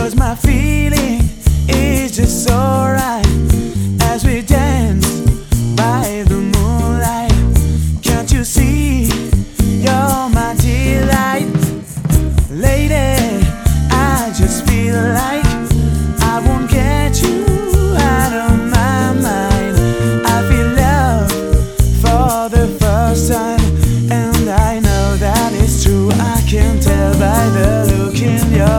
'cause my feeling is just so right as we dance by the moonlight. Can't you see you're my delight? Lady, I just feel like I won't get you out of my mind. I feel love for the first time, and I know that it's true. I can tell by the look in your